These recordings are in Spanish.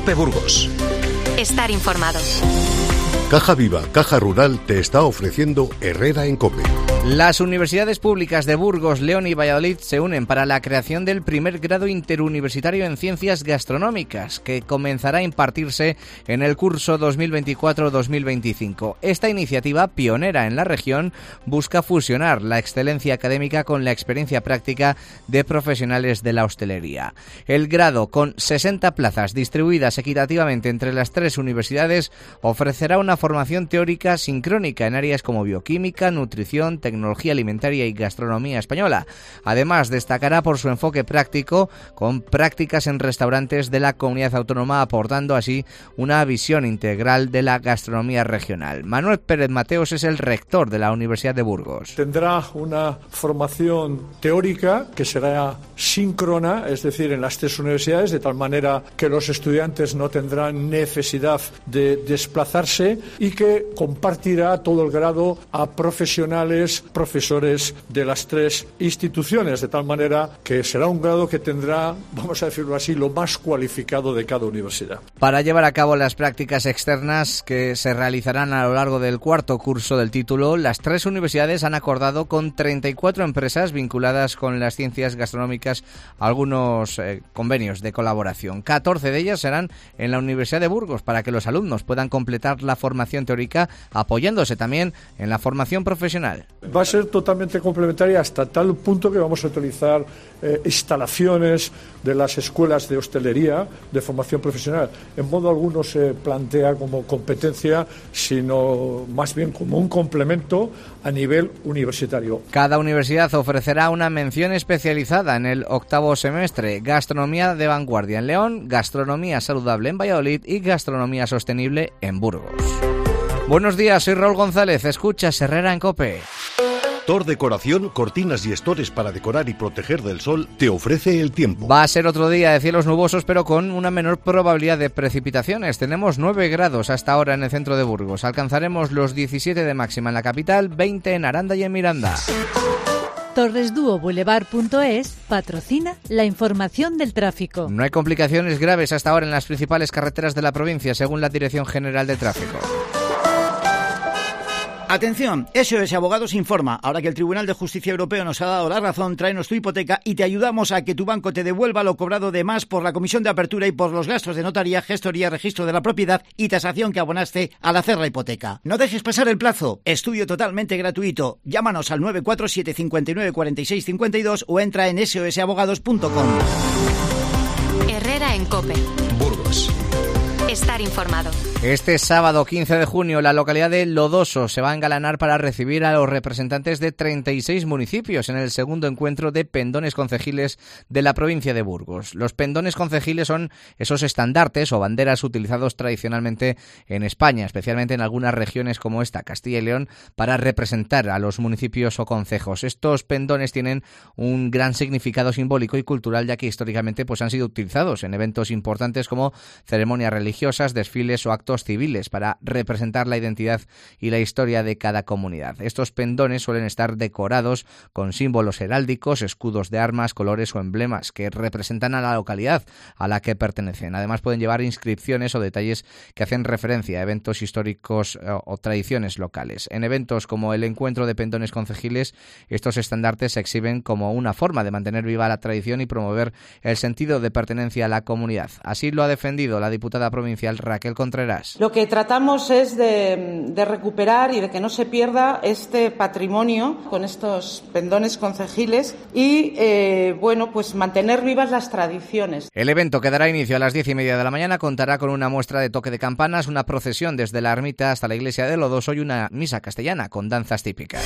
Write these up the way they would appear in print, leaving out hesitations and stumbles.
COPE Burgos. Estar informado. Caja Viva, Caja Rural te está ofreciendo Herrera en COPE. Las universidades públicas de Burgos, León y Valladolid se unen para la creación del primer grado interuniversitario en Ciencias Gastronómicas, que comenzará a impartirse en el curso 2024-2025. Esta iniciativa, pionera en la región, busca fusionar la excelencia académica con la experiencia práctica de profesionales de la hostelería. El grado, con 60 plazas distribuidas equitativamente entre las 3 universidades, ofrecerá una formación teórica sincrónica en áreas como bioquímica, nutrición, tecnología alimentaria y gastronomía española. Además, destacará por su enfoque práctico, con prácticas en restaurantes de la comunidad autónoma, aportando así una visión integral de la gastronomía regional. Manuel Pérez Mateos es el rector de la Universidad de Burgos. Tendrá una formación teórica que será síncrona, es decir, en las 3 universidades, de tal manera que los estudiantes no tendrán necesidad de desplazarse y que compartirá todo el grado a profesionales, profesores de las 3 instituciones, de tal manera que será un grado que tendrá, vamos a decirlo así, lo más cualificado de cada universidad. Para llevar a cabo las prácticas externas que se realizarán a lo largo del 4º curso del título, las 3 universidades han acordado con 34 empresas vinculadas con las ciencias gastronómicas algunos convenios de colaboración. 14 de ellas serán en la Universidad de Burgos, para que los alumnos puedan completar la formación teórica apoyándose también en la formación profesional. Va a ser totalmente complementaria hasta tal punto que vamos a utilizar instalaciones de las escuelas de hostelería de formación profesional. En modo alguno se plantea como competencia, sino más bien como un complemento a nivel universitario. Cada universidad ofrecerá una mención especializada en el 8º semestre: gastronomía de vanguardia en León, gastronomía saludable en Valladolid y gastronomía sostenible en Burgos. Buenos días, soy Raúl González, escuchas Herrera en COPE. Tor Decoración, cortinas y estores para decorar y proteger del sol, te ofrece el tiempo. Va a ser otro día de cielos nubosos, pero con una menor probabilidad de precipitaciones. Tenemos 9 grados hasta ahora en el centro de Burgos. Alcanzaremos los 17 de máxima en la capital, 20 en Aranda y en Miranda. Torresduoboulevard.es patrocina la información del tráfico. No hay complicaciones graves hasta ahora en las principales carreteras de la provincia, según la Dirección General de Tráfico. Atención, SOS Abogados informa. Ahora que el Tribunal de Justicia Europeo nos ha dado la razón, tráenos tu hipoteca y te ayudamos a que tu banco te devuelva lo cobrado de más por la comisión de apertura y por los gastos de notaría, gestoría, registro de la propiedad y tasación que abonaste al hacer la hipoteca. No dejes pasar el plazo. Estudio totalmente gratuito. Llámanos al 947 59 46 52 o entra en sosabogados.com. Herrera en COPE. Burgos. Estar informado. Este sábado 15 de junio la localidad de Lodoso se va a engalanar para recibir a los representantes de 36 municipios en el segundo encuentro de pendones concejiles de la provincia de Burgos. Los pendones concejiles son esos estandartes o banderas utilizados tradicionalmente en España, especialmente en algunas regiones como esta, Castilla y León, para representar a los municipios o concejos. Estos pendones tienen un gran significado simbólico y cultural, ya que históricamente han sido utilizados en eventos importantes como ceremonias religiosas, desfiles o actos civiles para representar la identidad y la historia de cada comunidad. Estos pendones suelen estar decorados con símbolos heráldicos, escudos de armas, colores o emblemas que representan a la localidad a la que pertenecen. Además, pueden llevar inscripciones o detalles que hacen referencia a eventos históricos o tradiciones locales. En eventos como el encuentro de pendones concejiles, estos estandartes se exhiben como una forma de mantener viva la tradición y promover el sentido de pertenencia a la comunidad. Así lo ha defendido la diputada provincial Raquel Contreras. Lo que tratamos es de recuperar y de que no se pierda este patrimonio con estos pendones concejiles y mantener vivas las tradiciones. El evento que dará inicio a las 10:30 de la mañana contará con una muestra de toque de campanas, una procesión desde la ermita hasta la iglesia de Lodoso y una misa castellana con danzas típicas.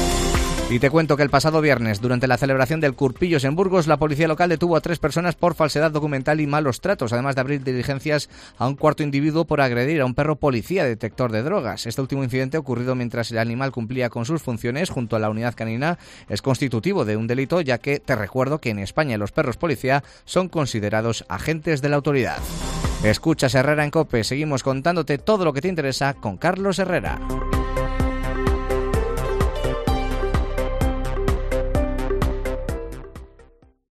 Y te cuento que el pasado viernes, durante la celebración del Curpillos en Burgos, la policía local detuvo a 3 personas por falsedad documental y malos tratos, además de abrir diligencias a un cuarto individuo por agredir a un perro policía detector de drogas. Este último incidente, ocurrido mientras el animal cumplía con sus funciones junto a la unidad canina, es constitutivo de un delito, ya que te recuerdo que en España los perros policía son considerados agentes de la autoridad. Escuchas Herrera en COPE, seguimos contándote todo lo que te interesa con Carlos Herrera.